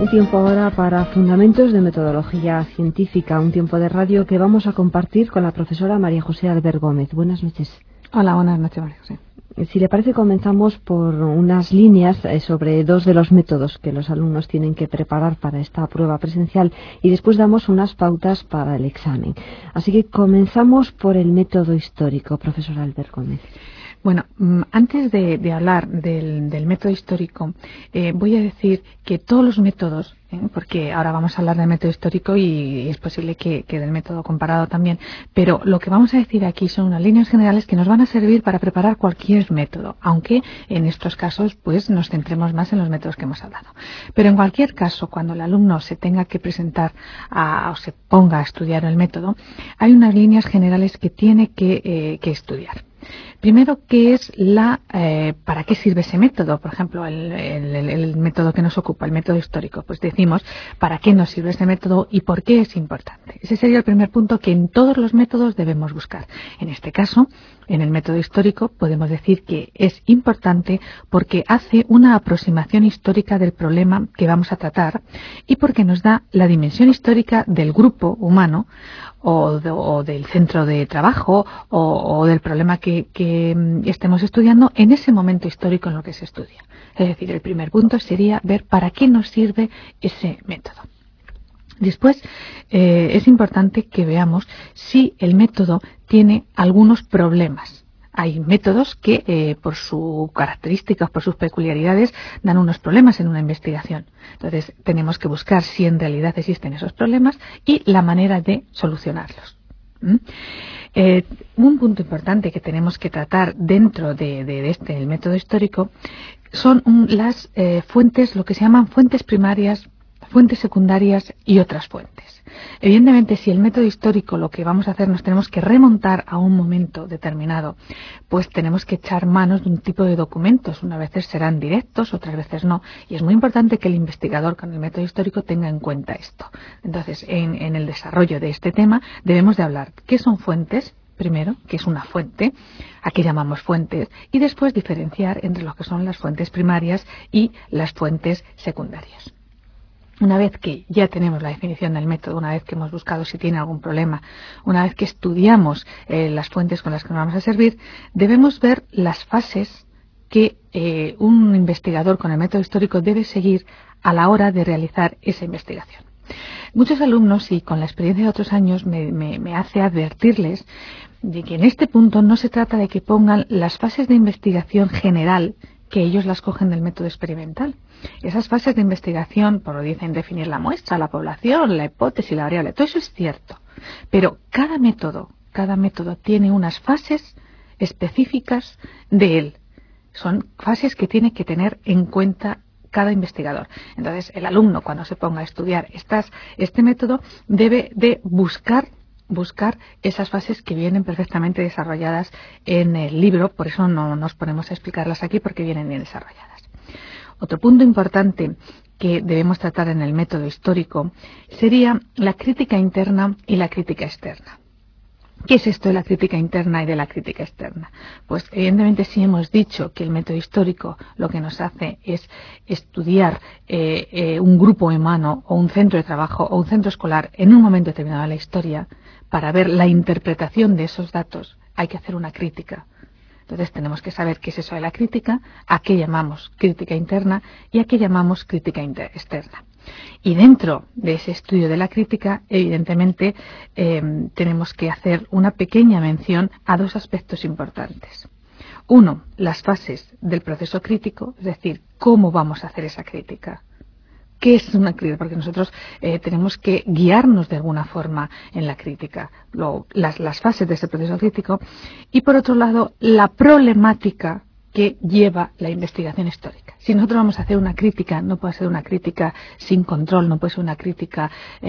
Un tiempo ahora para Fundamentos de Metodología Científica, un tiempo de radio que vamos a compartir con la profesora María José Albert Gómez. Buenas noches. Hola, buenas noches, María José. Si le parece, comenzamos por unas líneas sobre dos de los métodos que los alumnos tienen que preparar para esta prueba presencial y después damos unas pautas para el examen. Así que comenzamos por el método histórico, profesora Albert Gómez. Bueno, antes de hablar del método histórico, voy a decir que todos los métodos, porque ahora vamos a hablar del método histórico y es posible que del método comparado también, pero lo que vamos a decir aquí son unas líneas generales que nos van a servir para preparar cualquier método, aunque en estos casos pues nos centremos más en los métodos que hemos hablado. Pero en cualquier caso, cuando el alumno se tenga que presentar o se ponga a estudiar el método, hay unas líneas generales que tiene que estudiar. Primero, ¿qué es para qué sirve ese método? Por ejemplo, el método que nos ocupa, el método histórico. Pues decimos para qué nos sirve ese método y por qué es importante. Ese sería el primer punto que en todos los métodos debemos buscar. En este caso, en el método histórico, podemos decir que es importante porque hace una aproximación histórica del problema que vamos a tratar y porque nos da la dimensión histórica del grupo humano o del centro de trabajo o del problema que estemos estudiando en ese momento histórico en lo que se estudia. Es decir, el primer punto sería ver para qué nos sirve ese método. Después, es importante que veamos si el método tiene algunos problemas. Hay métodos que, por sus características, por sus peculiaridades, dan unos problemas en una investigación. Entonces, tenemos que buscar si en realidad existen esos problemas y la manera de solucionarlos. Un punto importante que tenemos que tratar dentro de el método histórico son las fuentes, lo que se llaman fuentes primarias, fuentes secundarias y otras fuentes. Evidentemente, si el método histórico lo que vamos a hacer nos tenemos que remontar a un momento determinado, pues tenemos que echar manos de un tipo de documentos. Unas veces serán directos, otras veces no. Y es muy importante que el investigador con el método histórico tenga en cuenta esto. Entonces, en el desarrollo de este tema debemos de hablar qué son fuentes. Primero, que es una fuente, a qué llamamos fuentes, y después diferenciar entre lo que son las fuentes primarias y las fuentes secundarias. Una vez que ya tenemos la definición del método, una vez que hemos buscado si tiene algún problema, una vez que estudiamos las fuentes con las que nos vamos a servir, debemos ver las fases que un investigador con el método histórico debe seguir a la hora de realizar esa investigación. Muchos alumnos, y con la experiencia de otros años, me hace advertirles de que en este punto no se trata de que pongan las fases de investigación general que ellos las cogen del método experimental. Esas fases de investigación, por lo dicen, definir la muestra, la población, la hipótesis, la variable, todo eso es cierto. Pero cada método tiene unas fases específicas de él. Son fases que tiene que tener en cuenta cada investigador. Entonces, el alumno, cuando se ponga a estudiar este método, debe de buscar esas fases que vienen perfectamente desarrolladas en el libro. Por eso no nos ponemos a explicarlas aquí, porque vienen bien desarrolladas. Otro punto importante que debemos tratar en el método histórico sería la crítica interna y la crítica externa. ¿Qué es esto de la crítica interna y de la crítica externa? Pues evidentemente si hemos dicho que el método histórico lo que nos hace es estudiar un grupo humano o un centro de trabajo o un centro escolar en un momento determinado de la historia, para ver la interpretación de esos datos hay que hacer una crítica. Entonces tenemos que saber qué es eso de la crítica, a qué llamamos crítica interna y a qué llamamos crítica externa. Y dentro de ese estudio de la crítica, evidentemente, tenemos que hacer una pequeña mención a dos aspectos importantes. Uno, las fases del proceso crítico, es decir, cómo vamos a hacer esa crítica. ¿Qué es una crítica? Porque nosotros tenemos que guiarnos de alguna forma en la crítica, las fases de ese proceso crítico. Y por otro lado, la problemática que lleva la investigación histórica. Si nosotros vamos a hacer una crítica, no puede ser una crítica sin control, no puede ser una crítica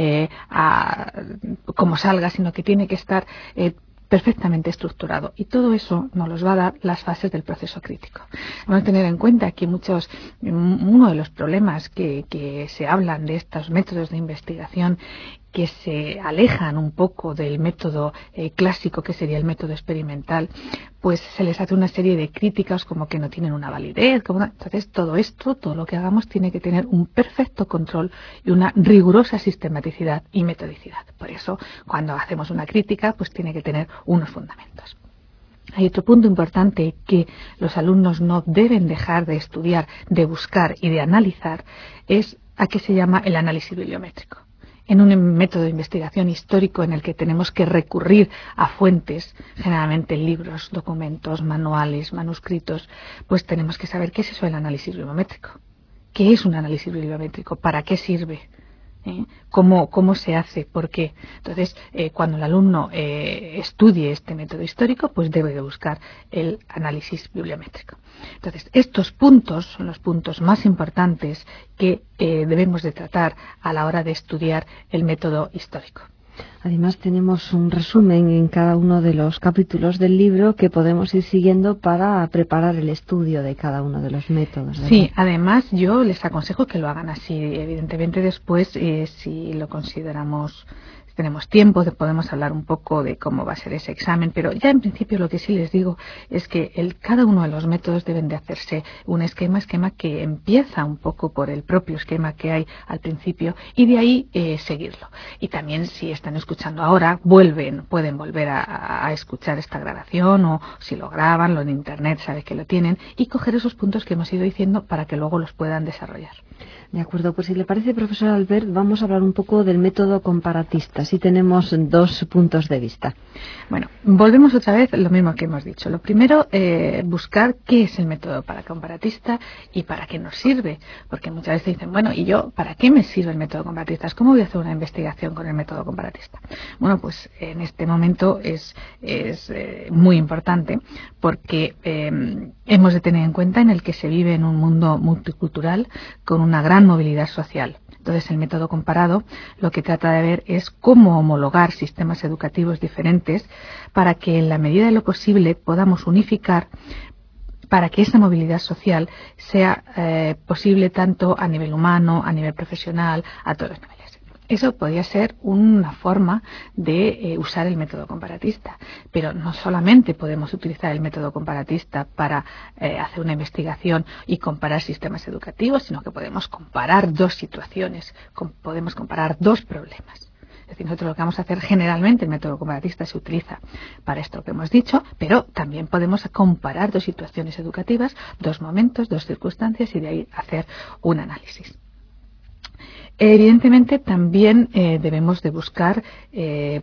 como salga, sino que tiene que estar perfectamente estructurado, y todo eso nos los va a dar las fases del proceso crítico. Vamos a tener en cuenta que uno de los problemas que se hablan de estos métodos de investigación que se alejan un poco del método clásico, que sería el método experimental, pues se les hace una serie de críticas como que no tienen una validez. Entonces, todo lo que hagamos tiene que tener un perfecto control y una rigurosa sistematicidad y metodicidad. Por eso, cuando hacemos una crítica, pues tiene que tener unos fundamentos. Hay otro punto importante que los alumnos no deben dejar de estudiar, de buscar y de analizar, es a qué se llama el análisis bibliométrico. En un método de investigación histórico en el que tenemos que recurrir a fuentes, generalmente libros, documentos, manuales, manuscritos, pues tenemos que saber qué es eso del análisis bibliométrico. ¿Qué es un análisis bibliométrico? ¿Para qué sirve? ¿Cómo se hace? ¿Por qué? Entonces, cuando el alumno estudie este método histórico, pues debe de buscar el análisis bibliométrico. Entonces, estos puntos son los puntos más importantes que debemos de tratar a la hora de estudiar el método histórico. Además, tenemos un resumen en cada uno de los capítulos del libro que podemos ir siguiendo para preparar el estudio de cada uno de los métodos, ¿verdad? Sí, además yo les aconsejo que lo hagan así. Evidentemente después, si lo consideramos, si tenemos tiempo, podemos hablar un poco de cómo va a ser ese examen, pero ya en principio lo que sí les digo es que cada uno de los métodos deben de hacerse un esquema que empieza un poco por el propio esquema que hay al principio y de ahí seguirlo. Y también si están escuchando ahora, pueden volver a escuchar esta grabación, o si lo graban, lo en internet, sabe que lo tienen, y coger esos puntos que hemos ido diciendo para que luego los puedan desarrollar. De acuerdo, pues si le parece, profesor Albert, vamos a hablar un poco del método comparatista. Si tenemos dos puntos de vista. Bueno, volvemos otra vez a lo mismo que hemos dicho. Lo primero, buscar qué es el método comparatista y para qué nos sirve. Porque muchas veces dicen, bueno, ¿y yo para qué me sirve el método comparatista? ¿Cómo voy a hacer una investigación con el método comparatista? Bueno, pues en este momento es muy importante porque hemos de tener en cuenta en el que se vive en un mundo multicultural con una gran movilidad social. Entonces, el método comparado lo que trata de ver es cómo homologar sistemas educativos diferentes para que, en la medida de lo posible, podamos unificar para que esa movilidad social sea posible tanto a nivel humano, a nivel profesional, a todos los niveles. Eso podría ser una forma de usar el método comparatista, pero no solamente podemos utilizar el método comparatista para hacer una investigación y comparar sistemas educativos, sino que podemos comparar dos situaciones, podemos comparar dos problemas. Es decir, nosotros lo que vamos a hacer generalmente, el método comparatista se utiliza para esto que hemos dicho, pero también podemos comparar dos situaciones educativas, dos momentos, dos circunstancias y de ahí hacer un análisis. Evidentemente también debemos de buscar de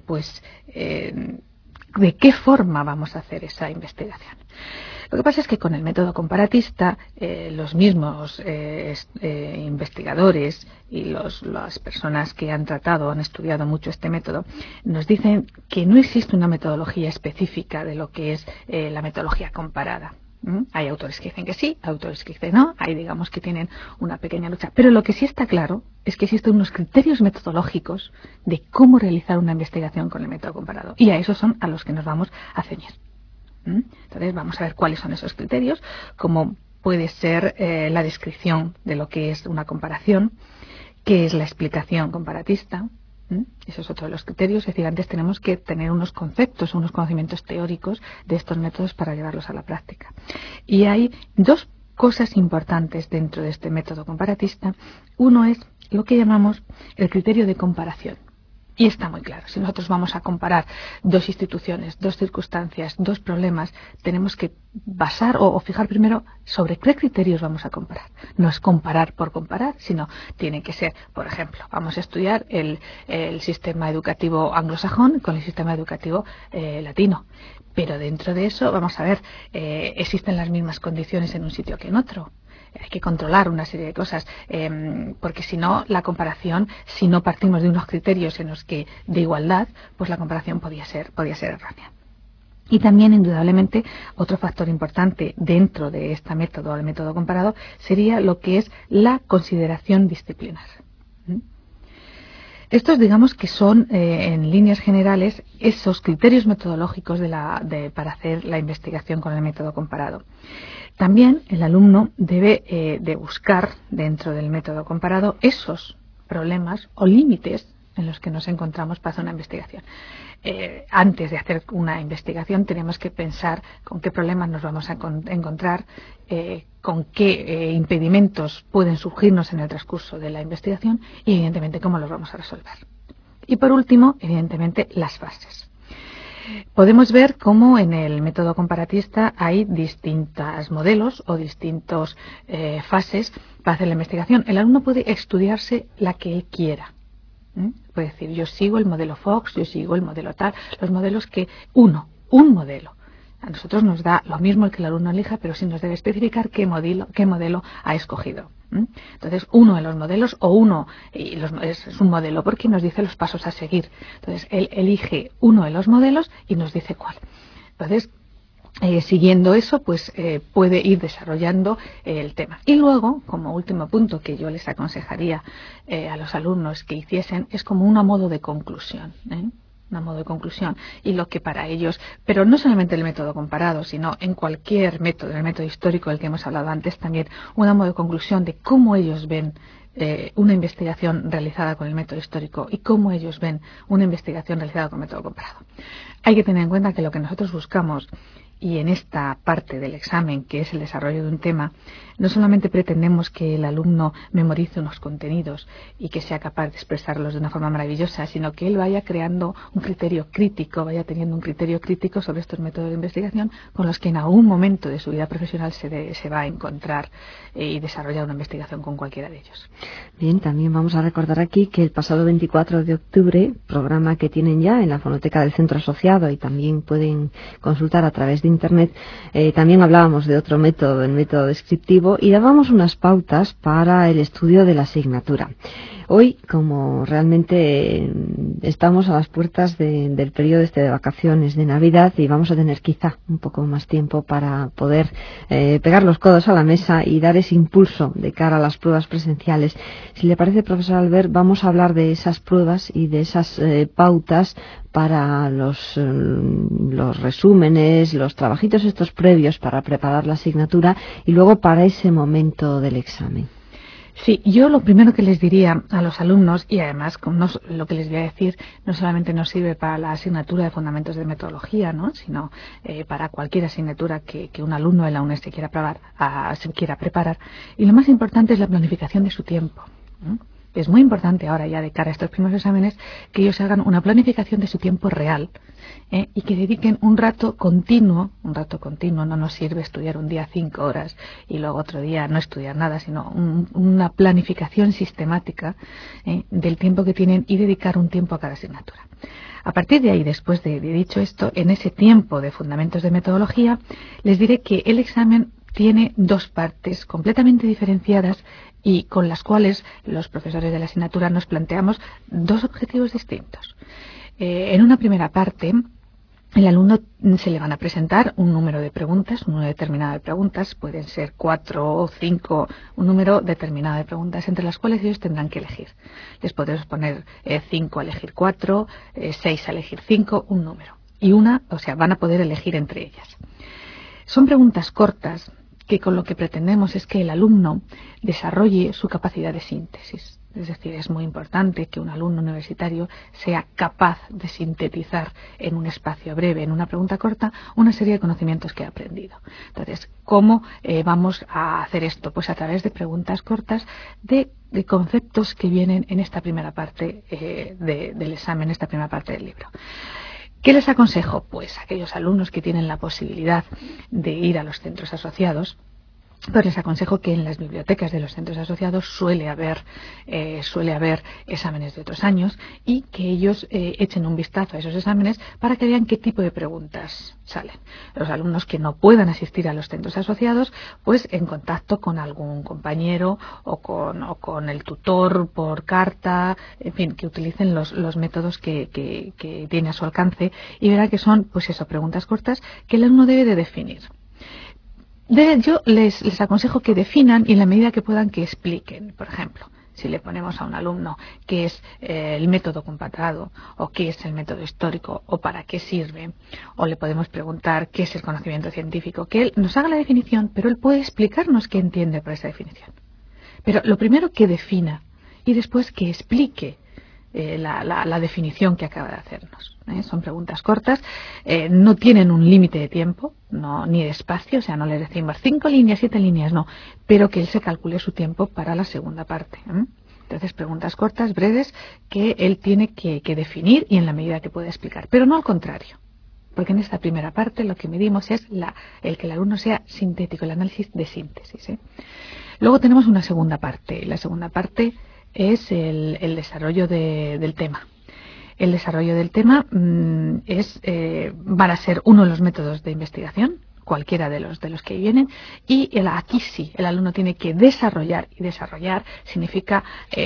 qué forma vamos a hacer esa investigación. Lo que pasa es que con el método comparatista los mismos investigadores y las personas que han estudiado mucho este método, nos dicen que no existe una metodología específica de lo que es la metodología comparada. Hay autores que dicen que sí, autores que dicen no, hay digamos que tienen una pequeña lucha. Pero lo que sí está claro es que existen unos criterios metodológicos de cómo realizar una investigación con el método comparado. Y a esos son a los que nos vamos a ceñir. Entonces vamos a ver cuáles son esos criterios, cómo puede ser la descripción de lo que es una comparación, qué es la explicación comparatista. Eso es otro de los criterios. Es decir, antes tenemos que tener unos conceptos, unos conocimientos teóricos de estos métodos para llevarlos a la práctica. Y hay dos cosas importantes dentro de este método comparatista. Uno es lo que llamamos el criterio de comparación. Y está muy claro. Si nosotros vamos a comparar dos instituciones, dos circunstancias, dos problemas, tenemos que basar o fijar primero sobre qué criterios vamos a comparar. No es comparar por comparar, sino tiene que ser, por ejemplo, vamos a estudiar el sistema educativo anglosajón con el sistema educativo latino. Pero dentro de eso, vamos a ver, ¿existen las mismas condiciones en un sitio que en otro? Hay que controlar una serie de cosas, porque si no, la comparación, si no partimos de unos criterios en los que de igualdad, pues la comparación podía ser errónea. Y también, indudablemente, otro factor importante dentro de este método, el método comparado, sería lo que es la consideración disciplinar. Estos, digamos, que son, en líneas generales, esos criterios metodológicos para hacer la investigación con el método comparado. También el alumno debe de buscar dentro del método comparado esos problemas o límites en los que nos encontramos para hacer una investigación. Antes de hacer una investigación tenemos que pensar con qué problemas nos vamos a encontrar, con qué impedimentos pueden surgirnos en el transcurso de la investigación y evidentemente cómo los vamos a resolver. Y por último, evidentemente, las fases. Podemos ver cómo en el método comparatista hay distintos modelos o distintas fases para hacer la investigación. El alumno puede estudiarse la que él quiera. Puede decir, yo sigo el modelo Fox, yo sigo el modelo tal, los modelos que un modelo. A nosotros nos da lo mismo el que el alumno elija, pero sí nos debe especificar qué modelo ha escogido. Entonces, uno de los modelos es un modelo porque nos dice los pasos a seguir. Entonces, él elige uno de los modelos y nos dice cuál. Entonces, siguiendo eso, pues puede ir desarrollando el tema. Y luego, como último punto que yo les aconsejaría a los alumnos que hiciesen, es como un modo de conclusión. A modo de conclusión, y lo que para ellos, pero no solamente el método comparado, sino en cualquier método, el método histórico del que hemos hablado antes también, un modo de conclusión de cómo ellos ven una investigación realizada con el método histórico y cómo ellos ven una investigación realizada con el método comparado. Hay que tener en cuenta que lo que nosotros buscamos, y en esta parte del examen, que es el desarrollo de un tema, no solamente pretendemos que el alumno memorice unos contenidos y que sea capaz de expresarlos de una forma maravillosa, sino que él vaya creando un criterio crítico, vaya teniendo un criterio crítico sobre estos métodos de investigación con los que en algún momento de su vida profesional se va a encontrar y desarrollar una investigación con cualquiera de ellos. Bien, también vamos a recordar aquí que el pasado 24 de octubre, programa que tienen ya en la fonoteca del Centro Asociado y también pueden consultar a través de Internet, también hablábamos de otro método, el método descriptivo, y dábamos unas pautas para el estudio de la asignatura. Hoy, como realmente estamos a las puertas del periodo de vacaciones de Navidad y vamos a tener quizá un poco más tiempo para poder pegar los codos a la mesa y dar ese impulso de cara a las pruebas presenciales. Si le parece, profesor Albert, vamos a hablar de esas pruebas y de esas pautas para los resúmenes, los trabajitos estos previos para preparar la asignatura y luego para ese momento del examen. Sí, yo lo primero que les diría a los alumnos, y además lo que les voy a decir no solamente nos sirve para la asignatura de fundamentos de metodología, ¿no?, sino para cualquier asignatura que un alumno de la UNED se quiera preparar. Y lo más importante es la planificación de su tiempo. Es muy importante ahora ya de cara a estos primeros exámenes que ellos hagan una planificación de su tiempo real y que dediquen un rato continuo. No nos sirve estudiar un día 5 horas y luego otro día no estudiar nada, sino una planificación sistemática del tiempo que tienen y dedicar un tiempo a cada asignatura. A partir de ahí, después de dicho esto, en ese tiempo de fundamentos de metodología, les diré que el examen tiene dos partes completamente diferenciadas y con las cuales los profesores de la asignatura nos planteamos dos objetivos distintos. En una primera parte, el alumno se le van a presentar un número de preguntas, un número determinado de preguntas, pueden ser 4 o 5, un número determinado de preguntas, entre las cuales ellos tendrán que elegir. Les podemos poner 5 a elegir 4, 6 a elegir 5, un número. Y van a poder elegir entre ellas. Son preguntas cortas, que con lo que pretendemos es que el alumno desarrolle su capacidad de síntesis. Es decir, es muy importante que un alumno universitario sea capaz de sintetizar en un espacio breve, en una pregunta corta, una serie de conocimientos que ha aprendido. Entonces, ¿cómo vamos a hacer esto? Pues a través de preguntas cortas de conceptos que vienen en esta primera parte del examen, esta primera parte del libro. ¿Qué les aconsejo? Pues a aquellos alumnos que tienen la posibilidad de ir a los centros asociados, pues les aconsejo que en las bibliotecas de los centros asociados suele haber exámenes de otros años y que ellos echen un vistazo a esos exámenes para que vean qué tipo de preguntas salen. Los alumnos que no puedan asistir a los centros asociados, pues en contacto con algún compañero o con el tutor por carta, en fin, que utilicen los métodos que tiene a su alcance y verán que son, pues eso, preguntas cortas que el alumno debe de definir. Yo les aconsejo que definan y en la medida que puedan que expliquen. Por ejemplo, si le ponemos a un alumno qué es el método comparado o qué es el método histórico o para qué sirve, o le podemos preguntar qué es el conocimiento científico, que él nos haga la definición, pero él puede explicarnos qué entiende por esa definición. Pero lo primero que defina y después que explique la definición que acaba de hacernos. Son preguntas cortas, no tienen un límite de tiempo, ni de espacio, o sea, no le decimos 5 líneas, 7 líneas, no, pero que él se calcule su tiempo para la segunda parte. Entonces, preguntas cortas, breves, que él tiene que definir y en la medida que pueda explicar, pero no al contrario. Porque en esta primera parte lo que medimos es el que el alumno sea sintético, el análisis de síntesis. Luego tenemos una segunda parte. La segunda parte es el desarrollo del tema. El desarrollo del tema van a ser uno de los métodos de investigación, cualquiera de los que vienen, y aquí sí, el alumno tiene que desarrollar, y desarrollar significa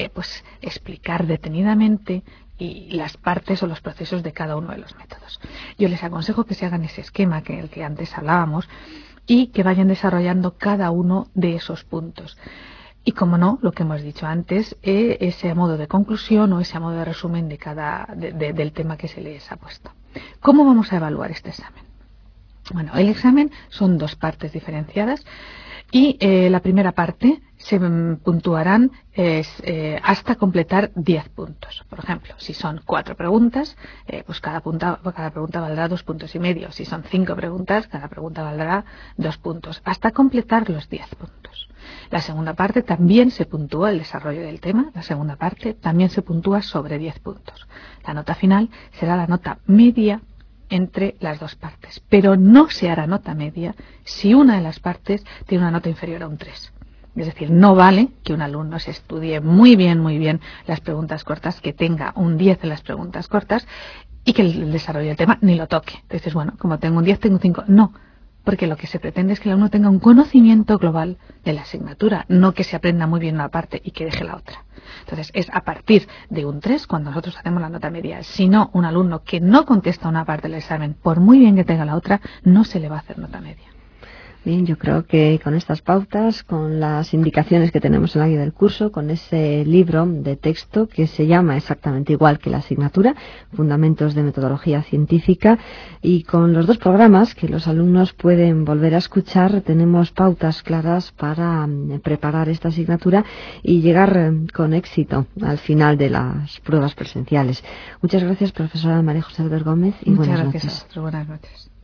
explicar detenidamente y las partes o los procesos de cada uno de los métodos. Yo les aconsejo que se hagan ese esquema el que antes hablábamos y que vayan desarrollando cada uno de esos puntos. Y como no, lo que hemos dicho antes, ese modo de conclusión o ese modo de resumen del tema que se les ha puesto. ¿Cómo vamos a evaluar este examen? Bueno, el examen son 2 partes diferenciadas y la primera parte se puntuarán hasta completar 10 puntos. Por ejemplo, si son 4 preguntas, pues cada pregunta valdrá 2,5 puntos. Si son 5 preguntas, cada pregunta valdrá 2 puntos, hasta completar los 10 puntos. La segunda parte también se puntúa el desarrollo del tema, la segunda parte también se puntúa sobre 10 puntos. La nota final será la nota media entre las 2 partes, pero no se hará nota media si una de las partes tiene una nota inferior a un 3. Es decir, no vale que un alumno se estudie muy bien las preguntas cortas, que tenga un 10 en las preguntas cortas y que el desarrollo del tema ni lo toque. Entonces, bueno, como tengo un 10, tengo un 5. No, porque lo que se pretende es que el alumno tenga un conocimiento global de la asignatura, no que se aprenda muy bien una parte y que deje la otra. Entonces, es a partir de un 3 cuando nosotros hacemos la nota media. Si no, un alumno que no contesta una parte del examen, por muy bien que tenga la otra, no se le va a hacer nota media. Bien, yo creo que con estas pautas, con las indicaciones que tenemos en la guía del curso, con ese libro de texto que se llama exactamente igual que la asignatura, Fundamentos de Metodología Científica, y con los 2 programas que los alumnos pueden volver a escuchar, tenemos pautas claras para preparar esta asignatura y llegar con éxito al final de las pruebas presenciales. Muchas gracias, profesora María José Albert Gómez, y Muchas buenas gracias noches. a vosotros. Buenas noches.